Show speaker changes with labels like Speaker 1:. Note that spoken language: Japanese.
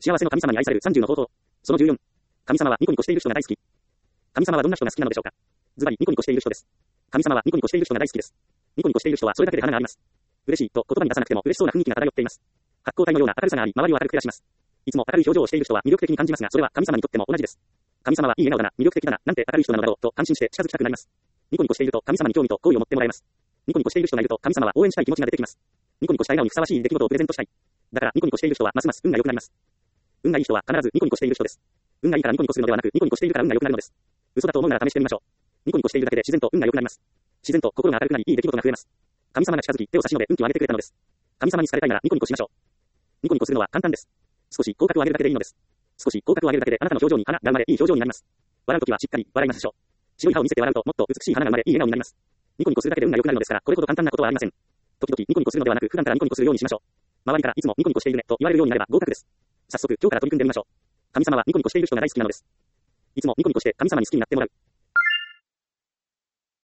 Speaker 1: 幸せの神様に愛される30の方法。その14。神様はニコニコしている人が大好き。神様はどんな人が好きなのでしょうか。ズバリニコニコしている人です。神様はニコニコしている人が大好きです。ニコニコしている人はそれだけで花があります。嬉しいと言葉に出さなくても嬉しそうな雰囲気が漂っています。発光体のような明るさがあり、周りを明るく照らします。いつも明るい表情をしている人は魅力的に感じますが、それは神様にとっても同じです。神様はいい笑顔だな、魅力的だな、なんて明るい人なのだろうと安心して近づきたくなります。ニコニコしていると神様に興味と好意を持ってもらえます。ニコニコしている人がいると神様は応援したい気持ちが出てきます。ニコニコした笑顔にふさわしい出来事をプレゼントしたい。だからニコニコしている人はますます運が良くなります。運がいい人は必ずニコニコしている人です。運がいいからニコニコするのではなく、ニコニコしているから運が良くなるのです。嘘だと思うなら試してみましょう。ニコニコしているだけで自然と運が良くなります。自然と心が明るくなり、いい出来事が増えます。神様が近づき、手を差し伸べ、運気を上げてくれたのです。神様に好かれたいならニコニコしましょう。ニコニコするのは簡単です。少し口角を上げるだけでいいのです。少し口角を上げるだけであなたの表情に花が生まれ、いい表情になります。笑うときはしっかり笑いましょう。白い歯を見せて笑うともっと美しい花が生まれ、いい笑顔になります。ニコニコするだけで運が良くなるのですから、これほど簡単なことはありません。時々ニコニコするのではなく、普段からニコニコするようにしましょう。周りからいつもニコニコしているねと言われるようになれば合格です。早速今日から取り組んでみましょう。神様はニコニコしている人が大好きなのです。いつもニコニコして神様に好きになってもらう。